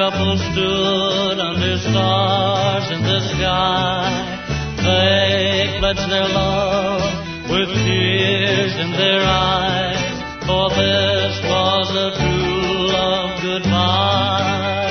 couple stood under stars in the sky. They pledged their love with tears in their eyes, for this was a true love goodbye.